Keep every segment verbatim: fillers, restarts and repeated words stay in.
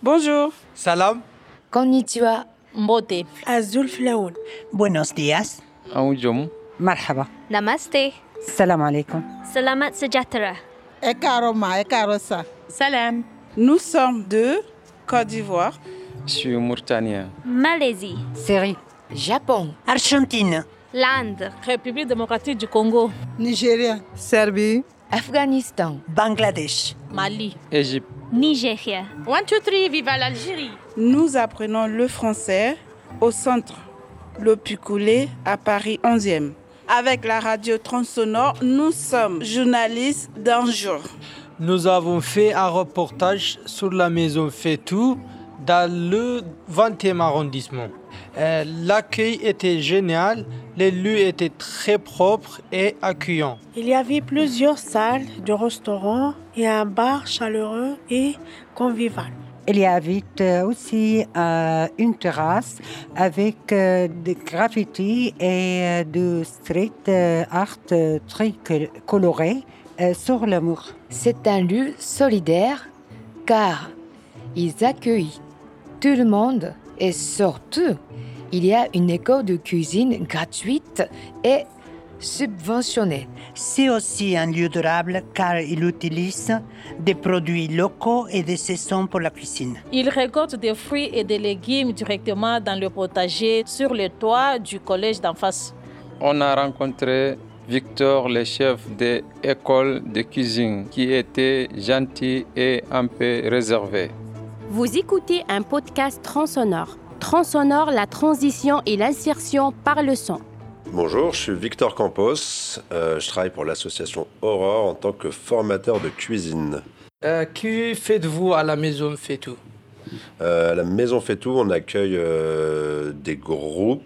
Bonjour. Salam. Konnichiwa. Mbote. Azul Flaoun. Buenos días. Aoujom. Marhaba. Namaste. Salam alaikum. Salamat sejahtera. Ekaroma, ekarosa. Salam. Nous sommes de Côte d'Ivoire. Je suis mauritanien. Malaisie. Syrie. Japon. Argentine. L'Inde. République démocratique du Congo. Nigeria. Serbie. Afghanistan. Bangladesh. Mali. Égypte. Nigeria. One, two, three, viva l'Algérie. Nous apprenons le français au centre Le Picoulé à Paris onzième. Avec la radio Tronçonore, nous sommes journalistes d'un jour. Nous avons fait un reportage sur la maison Fétou dans le vingtième arrondissement. Euh, l'accueil était génial, les lieux étaient très propres et accueillants. Il y avait plusieurs salles de restaurants et un bar chaleureux et convivial. Il y avait aussi euh, une terrasse avec euh, des graffitis et euh, du street euh, art euh, très coloré euh, sur le mur. C'est un lieu solidaire car ils accueillent tout le monde et surtout, il y a une école de cuisine gratuite et subventionnée. C'est aussi un lieu durable car il utilise des produits locaux et de saison pour la cuisine. Il récolte des fruits et des légumes directement dans le potager sur le toit du collège d'en face. On a rencontré Victor, le chef de l'école de cuisine, qui était gentil et un peu réservé. Vous écoutez un podcast Tronçonore. Tronçonore, la transition et l'insertion par le son. Bonjour, je suis Victor Campos. Euh, je travaille pour l'association Aurore en tant que formateur de cuisine. Euh, que faites-vous à la maison Fétou? euh, À la maison Fétou, on accueille euh, des groupes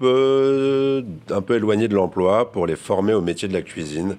euh, un peu éloignés de l'emploi pour les former au métier de la cuisine.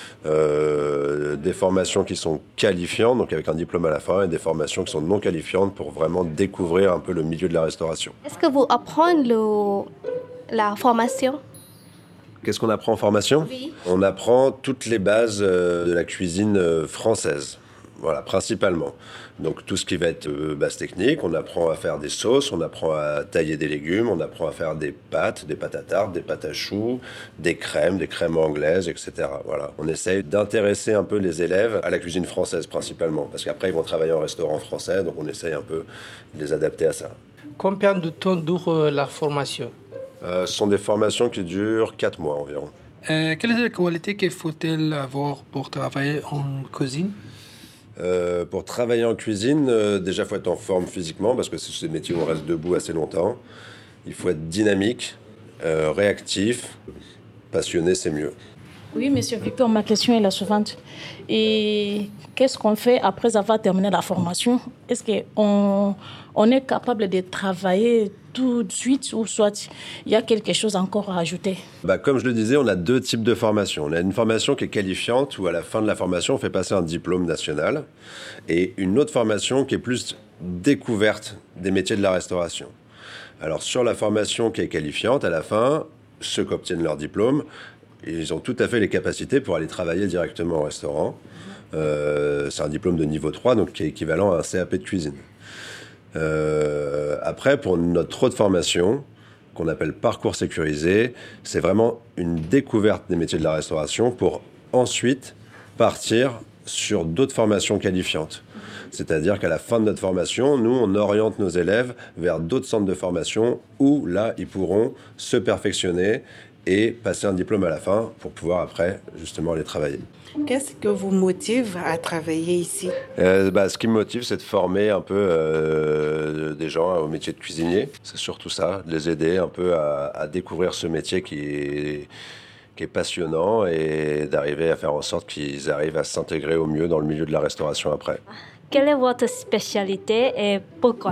Euh, des formations qui sont qualifiantes, donc avec un diplôme à la fin, et des formations qui sont non qualifiantes pour vraiment découvrir un peu le milieu de la restauration. Est-ce que vous apprenez le, la formation? Qu'est-ce qu'on apprend en formation? Oui. On apprend toutes les bases euh, de la cuisine euh, française, voilà, principalement. Donc tout ce qui va être euh, base technique, on apprend à faire des sauces, on apprend à tailler des légumes, on apprend à faire des pâtes, des pâtes à tarte, des pâtes à choux, des crèmes, des crèmes anglaises, et cetera. Voilà. On essaye d'intéresser un peu les élèves à la cuisine française principalement, parce qu'après ils vont travailler en restaurant français, donc on essaye un peu de les adapter à ça. Combien de temps dure la formation? Euh, ce sont des formations qui durent quatre mois environ. Euh, quelles sont les qualités qu'il faut-il avoir pour travailler en cuisine? Euh, pour travailler en cuisine, euh, déjà, il faut être en forme physiquement, parce que c'est ce métier où on reste debout assez longtemps. Il faut être dynamique, euh, réactif, passionné, c'est mieux. Oui, monsieur Victor, ma question est la suivante. Et qu'est-ce qu'on fait après avoir terminé la formation? Est-ce qu'on on est capable de travailler tout de suite ou soit il y a quelque chose encore à ajouter? Bah, comme je le disais, on a deux types de formations. On a une formation qui est qualifiante où à la fin de la formation, on fait passer un diplôme national et une autre formation qui est plus découverte des métiers de la restauration. Alors sur la formation qui est qualifiante, à la fin, ceux qui obtiennent leur diplôme, ils ont tout à fait les capacités pour aller travailler directement au restaurant. Euh, c'est un diplôme de niveau trois, donc qui est équivalent à un C A P de cuisine. Euh, après, pour notre autre formation, qu'on appelle parcours sécurisé, c'est vraiment une découverte des métiers de la restauration pour ensuite partir sur d'autres formations qualifiantes. C'est-à-dire qu'à la fin de notre formation, nous, on oriente nos élèves vers d'autres centres de formation où, là, ils pourront se perfectionner et passer un diplôme à la fin pour pouvoir après, justement, aller travailler. Qu'est-ce que vous motive à travailler ici? euh, bah, Ce qui me motive, c'est de former un peu euh, des gens au métier de cuisinier. C'est surtout ça, de les aider un peu à, à découvrir ce métier qui est, qui est passionnant et d'arriver à faire en sorte qu'ils arrivent à s'intégrer au mieux dans le milieu de la restauration après. Quelle est votre spécialité et pourquoi?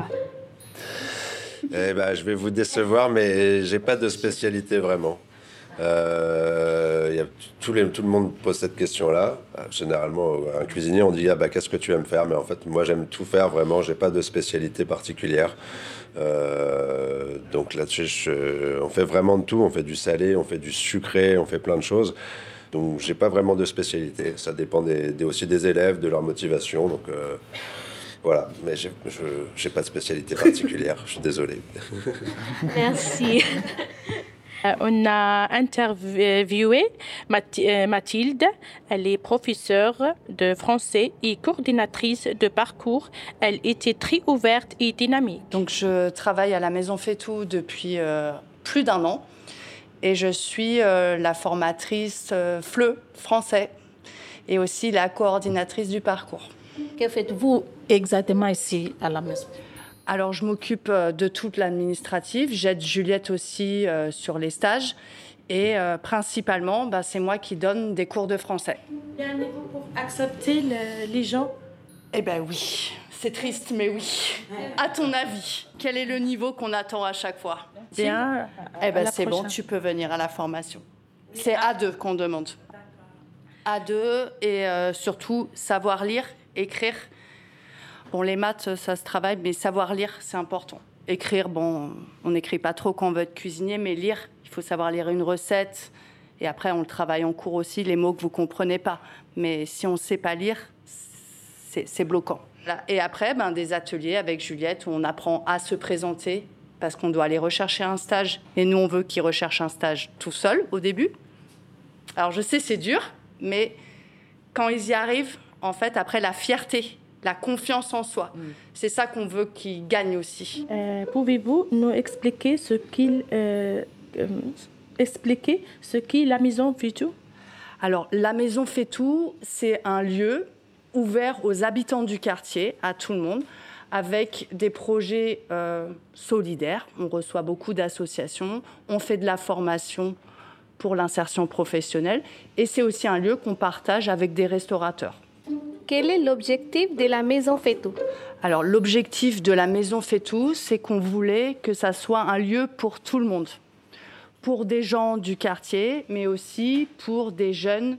Eh ben, je vais vous décevoir, mais j'ai pas de spécialité vraiment. Euh, y a, tout, les, tout le monde pose cette question-là. Généralement, un cuisinier, on dit ah bah qu'est-ce que tu aimes faire? Mais en fait, moi, j'aime tout faire vraiment. J'ai pas de spécialité particulière. Euh, donc là-dessus, je, on fait vraiment de tout. On fait du salé, on fait du sucré, on fait plein de choses. Donc, j'ai pas vraiment de spécialité. Ça dépend des, des, aussi des élèves, de leur motivation. Donc, euh, Voilà, mais j'ai, je n'ai pas de spécialité particulière, je suis désolé. Merci. On a interviewé Mathilde. Elle est professeure de français et coordinatrice de parcours. Elle était très ouverte et dynamique. Donc, je travaille à la Maison Fétou depuis euh, plus d'un an et je suis euh, la formatrice euh, F L E français et aussi la coordinatrice du parcours. Que faites-vous exactement ici à la maison ? Alors, je m'occupe de toute l'administrative. J'aide Juliette aussi euh, sur les stages. Et euh, principalement, bah, c'est moi qui donne des cours de français. Il y a un niveau pour accepter le, les gens ? Eh bien oui, c'est triste, mais oui. À ton avis, quel est le niveau qu'on attend à chaque fois ? Bien. Eh bien c'est bon, tu peux venir à la formation. C'est A deux qu'on demande. A deux et euh, surtout savoir lire, écrire. Bon, les maths, ça se travaille, mais savoir lire, c'est important. Écrire, bon, on n'écrit pas trop quand on veut être cuisinier, mais lire, il faut savoir lire une recette. Et après, on le travaille en cours aussi, les mots que vous ne comprenez pas. Mais si on ne sait pas lire, c'est, c'est bloquant. Et après, ben, des ateliers avec Juliette où on apprend à se présenter parce qu'on doit aller rechercher un stage. Et nous, on veut qu'ils recherchent un stage tout seul au début. Alors, je sais, c'est dur, mais quand ils y arrivent, en fait, après, la fierté, la confiance en soi. Mmh. C'est ça qu'on veut qu'ils gagnent aussi. Euh, pouvez-vous nous expliquer ce qu'il euh, euh, expliquer ce qu'est la Maison Fétou ? Alors, la Maison Fétou, c'est un lieu ouvert aux habitants du quartier, à tout le monde, avec des projets euh, solidaires. On reçoit beaucoup d'associations, on fait de la formation pour l'insertion professionnelle et c'est aussi un lieu qu'on partage avec des restaurateurs. Quel est l'objectif de la Maison Fétou ? Alors, l'objectif de la Maison Fétou, c'est qu'on voulait que ça soit un lieu pour tout le monde. Pour des gens du quartier, mais aussi pour des jeunes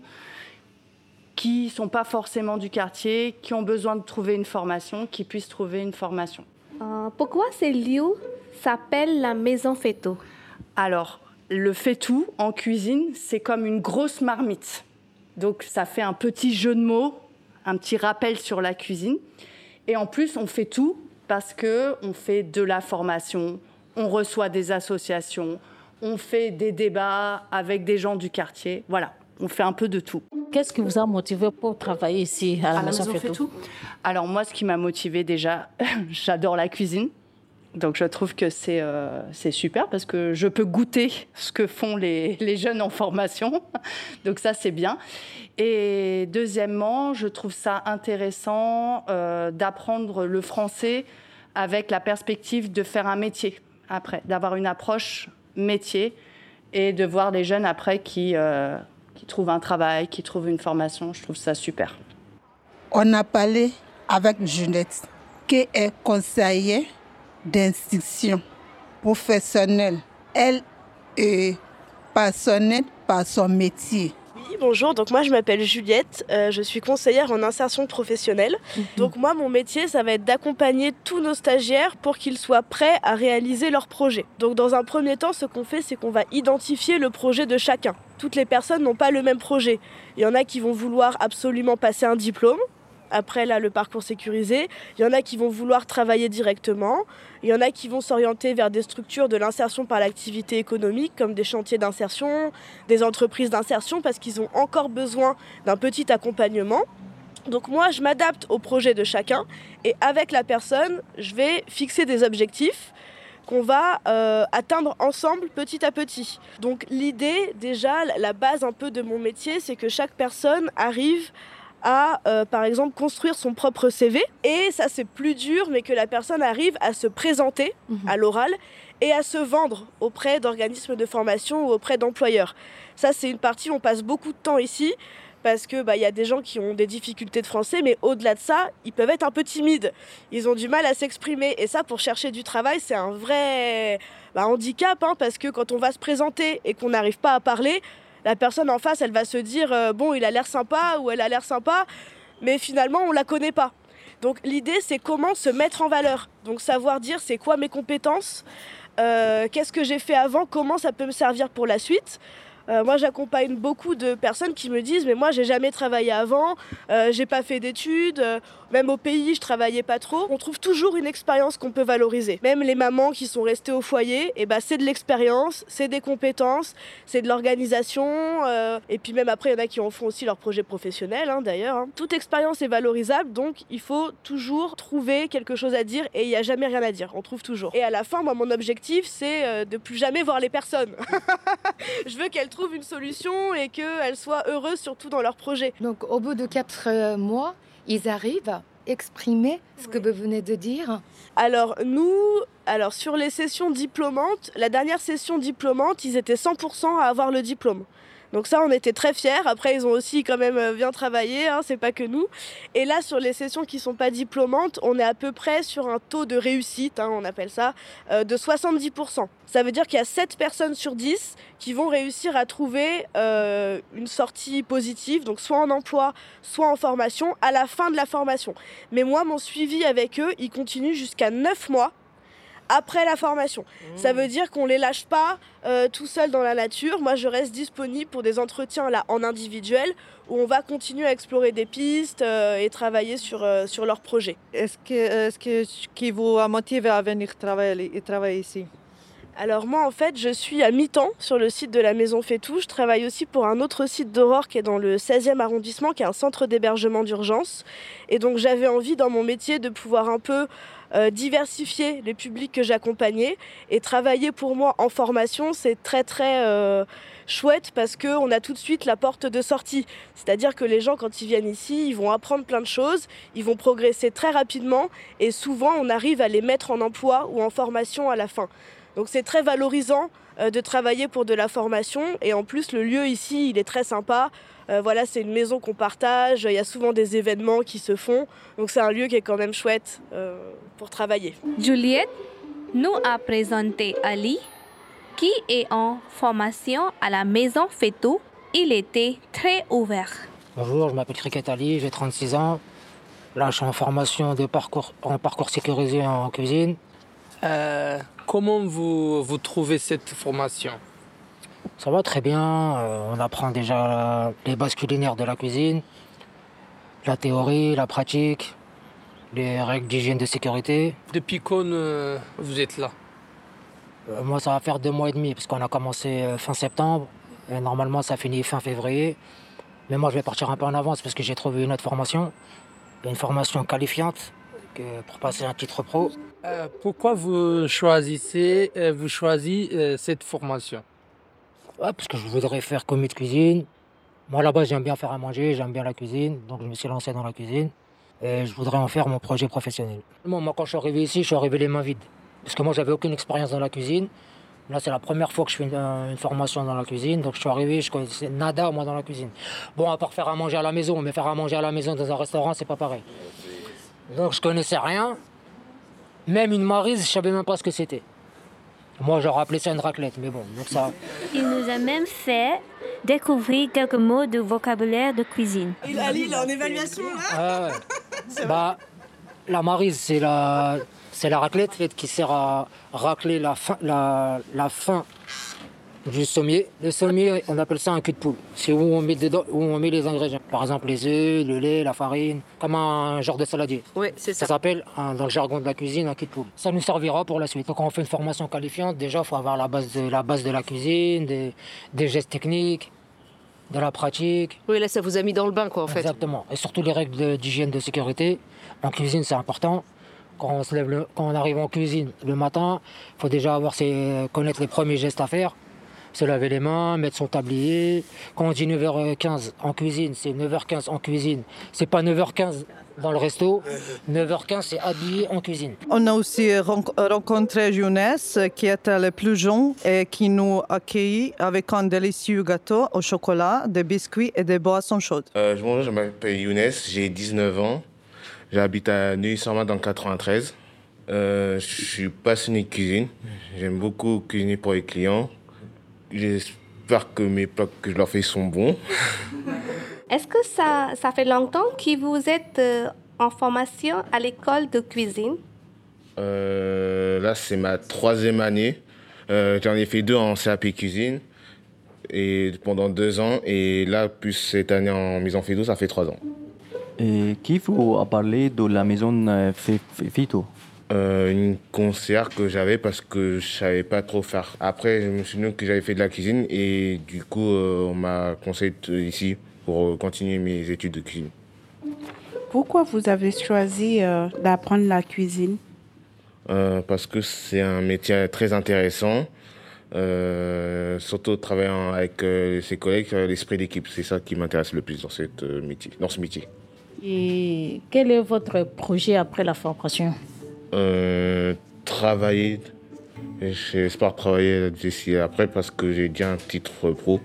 qui ne sont pas forcément du quartier, qui ont besoin de trouver une formation, qui puissent trouver une formation. Euh, pourquoi ce lieu s'appelle la Maison Fétou ? Alors, le fétou, en cuisine, c'est comme une grosse marmite. Donc, ça fait un petit jeu de mots, un petit rappel sur la cuisine. Et en plus, on fait tout parce qu'on fait de la formation, on reçoit des associations, on fait des débats avec des gens du quartier. Voilà, on fait un peu de tout. Qu'est-ce qui vous a motivé pour travailler ici à la, à Maison, la Maison Fétou ? Alors moi, ce qui m'a motivé déjà, j'adore la cuisine. Donc je trouve que c'est, euh, c'est super parce que je peux goûter ce que font les, les jeunes en formation. Donc ça, c'est bien. Et deuxièmement, je trouve ça intéressant euh, d'apprendre le français avec la perspective de faire un métier après, d'avoir une approche métier et de voir les jeunes après qui, euh, qui trouvent un travail, qui trouvent une formation. Je trouve ça super. On a parlé avec Juliette, qui est conseillère d'instruction professionnelle. Elle est passionnée par son métier. Oui, bonjour, donc moi je m'appelle Juliette, euh, je suis conseillère en insertion professionnelle. Mmh. Donc moi mon métier ça va être d'accompagner tous nos stagiaires pour qu'ils soient prêts à réaliser leur projet. Donc dans un premier temps ce qu'on fait c'est qu'on va identifier le projet de chacun. Toutes les personnes n'ont pas le même projet. Il y en a qui vont vouloir absolument passer un diplôme. Après, là, le parcours sécurisé, il y en a qui vont vouloir travailler directement. Il y en a qui vont s'orienter vers des structures de l'insertion par l'activité économique, comme des chantiers d'insertion, des entreprises d'insertion, parce qu'ils ont encore besoin d'un petit accompagnement. Donc moi, je m'adapte au projet de chacun. Et avec la personne, je vais fixer des objectifs qu'on va euh, atteindre ensemble petit à petit. Donc l'idée, déjà, la base un peu de mon métier, c'est que chaque personne arrive à, euh, par exemple, construire son propre C V. Et ça, c'est plus dur, mais que la personne arrive à se présenter mmh. à l'oral et à se vendre auprès d'organismes de formation ou auprès d'employeurs. Ça, c'est une partie où on passe beaucoup de temps ici parce qu'il bah, y a des gens qui ont des difficultés de français, mais au-delà de ça, ils peuvent être un peu timides. Ils ont du mal à s'exprimer. Et ça, pour chercher du travail, c'est un vrai bah, handicap, hein, parce que quand on va se présenter et qu'on n'arrive pas à parler, la personne en face, elle va se dire euh, « bon, il a l'air sympa » ou « elle a l'air sympa », mais finalement, on ne la connaît pas. Donc l'idée, c'est comment se mettre en valeur. Donc savoir dire c'est quoi mes compétences, euh, qu'est-ce que j'ai fait avant, comment ça peut me servir pour la suite. Euh, moi, j'accompagne beaucoup de personnes qui me disent « mais moi, j'ai jamais travaillé avant, euh, j'ai pas fait d'études, euh, même au pays, je travaillais pas trop ». On trouve toujours une expérience qu'on peut valoriser. Même les mamans qui sont restées au foyer, eh ben, c'est de l'expérience, c'est des compétences, c'est de l'organisation. Euh, et puis même après, il y en a qui en font aussi leur projet professionnel, hein, d'ailleurs. Hein. Toute expérience est valorisable, donc il faut toujours trouver quelque chose à dire et il n'y a jamais rien à dire, on trouve toujours. Et à la fin, moi, mon objectif, c'est euh, de plus jamais voir les personnes. Je veux qu'elles trouvent une solution et qu'elles soient heureuses, surtout dans leur projet. Donc au bout de quatre euh, mois, ils arrivent à exprimer ce que vous venez de dire. Alors nous, alors sur les sessions diplômantes, la dernière session diplômante, ils étaient cent pour cent à avoir le diplôme. Donc ça, on était très fiers. Après, ils ont aussi quand même bien travaillé, hein, c'est pas que nous. Et là, sur les sessions qui sont pas diplômantes, on est à peu près sur un taux de réussite, hein, on appelle ça, euh, de soixante-dix pour cent. Ça veut dire qu'il y a sept personnes sur dix qui vont réussir à trouver euh, une sortie positive, donc soit en emploi, soit en formation, à la fin de la formation. Mais moi, mon suivi avec eux, il continue jusqu'à neuf mois. Après la formation. Mmh. Ça veut dire qu'on ne les lâche pas euh, tout seuls dans la nature. Moi, je reste disponible pour des entretiens là, en individuel où on va continuer à explorer des pistes euh, et travailler sur, euh, sur leurs projets. Est-ce que, est-ce que ce qui vous a motivé à venir travailler, et travailler ici? Alors moi, en fait, je suis à mi-temps sur le site de la Maison Fétou. Je travaille aussi pour un autre site d'Aurore qui est dans le seizième arrondissement, qui est un centre d'hébergement d'urgence. Et donc, j'avais envie dans mon métier de pouvoir un peu euh, diversifier les publics que j'accompagnais. Et travailler pour moi en formation, c'est très, très euh, chouette parce qu'on a tout de suite la porte de sortie. C'est-à-dire que les gens, quand ils viennent ici, ils vont apprendre plein de choses, ils vont progresser très rapidement et souvent, on arrive à les mettre en emploi ou en formation à la fin. Donc c'est très valorisant euh, de travailler pour de la formation et en plus le lieu ici il est très sympa. Euh, voilà, c'est une maison qu'on partage, il y a souvent des événements qui se font, donc c'est un lieu qui est quand même chouette euh, pour travailler. Juliette nous a présenté Ali qui est en formation à la Maison Fétou. Il était très ouvert. Bonjour, je m'appelle Cricket Ali, j'ai trente-six ans. Là je suis en formation de parcours, en parcours sécurisé en cuisine. Euh, comment vous, vous trouvez cette formation? Ça va très bien. Euh, on apprend déjà les bases culinaires de la cuisine, la théorie, la pratique, les règles d'hygiène de sécurité. Depuis quand euh, vous êtes là? euh, Moi, ça va faire deux mois et demi, parce qu'on a commencé euh, fin septembre. Et normalement, ça finit fin février. Mais moi, je vais partir un peu en avance, parce que j'ai trouvé une autre formation. Une formation qualifiante que pour passer un titre pro. Euh, pourquoi vous choisissez, euh, vous choisissez euh, cette formation? Ouais, parce que je voudrais faire commis de cuisine. Moi, à la base, j'aime bien faire à manger, j'aime bien la cuisine, donc je me suis lancé dans la cuisine. Et je voudrais en faire mon projet professionnel. Moi, moi, quand je suis arrivé ici, je suis arrivé les mains vides. Parce que moi, j'avais aucune expérience dans la cuisine. Là, c'est la première fois que je fais une, une formation dans la cuisine. Donc, je suis arrivé, je connaissais nada, moi, dans la cuisine. Bon, à part faire à manger à la maison, mais faire à manger à la maison dans un restaurant, c'est pas pareil. Donc, je connaissais rien. Même une maryse, je savais même pas ce que c'était. Moi, j'aurais appelé ça une raclette, mais bon, donc ça... Il nous a même fait découvrir quelques mots de vocabulaire de cuisine. Il, Ali, il est en évaluation, là. Ah ouais. Bah, la maryse, c'est la, c'est la raclette qui sert à racler la fin, la, la fin du sommier. Le sommier, on appelle ça un cul de poule. C'est où on met dedans, où on met les ingrédients. Par exemple, les œufs, le lait, la farine, comme un genre de saladier. Oui, c'est ça. Ça s'appelle, dans le jargon de la cuisine, un cul de poule. Ça nous servira pour la suite. Donc, quand on fait une formation qualifiante, déjà, il faut avoir la base de la, base de la cuisine, des, des gestes techniques, de la pratique. Oui, là, ça vous a mis dans le bain, quoi, en fait. Exactement. Et surtout les règles de, d'hygiène de sécurité. En cuisine, c'est important. Quand on, se lève le, quand on arrive en cuisine le matin, il faut déjà avoir ses, connaître les premiers gestes à faire. Se laver les mains, mettre son tablier. Quand on dit neuf heures quinze en cuisine, c'est neuf heures quinze en cuisine. C'est pas neuf heures quinze dans le resto. neuf heures quinze, c'est habillé en cuisine. On a aussi rencontré Younes, qui était le plus jeune et qui nous a accueillis avec un délicieux gâteau au chocolat, des biscuits et des boissons chaudes. Euh, bonjour, je m'appelle Younes, j'ai dix-neuf ans. J'habite à Neuilly-sur-Marne dans le quatre-vingt-treize. Euh, je suis passionné de cuisine. J'aime beaucoup cuisiner pour les clients. J'espère que mes plats que je leur fais sont bons. Est-ce que ça, ça fait longtemps que vous êtes euh, en formation à l'école de cuisine? euh, Là, c'est ma troisième année. Euh, j'en ai fait deux en C A P cuisine. et pendant deux ans. Et là, plus cette année en maison Feto, ça fait trois ans. Et qui vous a parlé de la maison Feto? Euh, une conseillère que j'avais parce que je savais pas trop faire. Après, je me suis dit que j'avais fait de la cuisine et du coup, euh, on m'a conseillé ici pour continuer mes études de cuisine. Pourquoi vous avez choisi euh, d'apprendre la cuisine? euh, Parce que c'est un métier très intéressant, euh, surtout travaillant avec euh, ses collègues, l'esprit d'équipe. C'est ça qui m'intéresse le plus dans, cette, euh, métier, dans ce métier. Et quel est votre projet après la formation? Euh, travailler, j'espère travailler d'ici après parce que j'ai déjà un titre pro.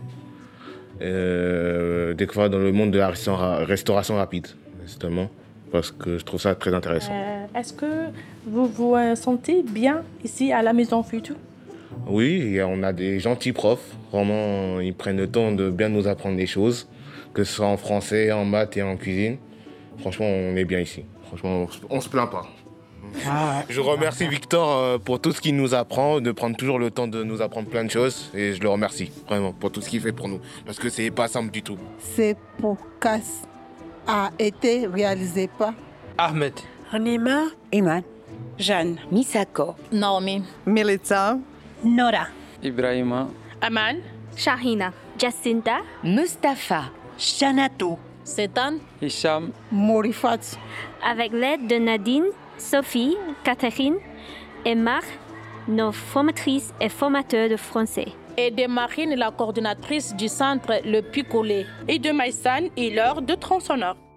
Euh, découvrir dans le monde de la restaura- restauration rapide, justement, parce que je trouve ça très intéressant. Euh, est-ce que vous vous sentez bien ici à la maison Feto? Oui, on a des gentils profs, vraiment, ils prennent le temps de bien nous apprendre des choses, que ce soit en français, en maths et en cuisine. Franchement, on est bien ici. Franchement, on ne se plaint pas. Ah. Je remercie Victor pour tout ce qu'il nous apprend, de prendre toujours le temps de nous apprendre plein de choses. Et je le remercie vraiment pour tout ce qu'il fait pour nous. Parce que c'est pas simple du tout. Ce podcast a été réalisé par Ahmed, Renima, Iman, Jeanne, Misako, Naomi, Melita, Nora, Ibrahima, Aman, Shahina, Jacinta, Mustapha, Shanatou, Setan, Hicham, Morifat. avec l'aide de Nadine, Sophie, Catherine et Marc, nos formatrices et formateurs de français. Et de Marine, la coordinatrice du centre Le Picolé. Et de Maïsan et l'heure de Tronçonneur.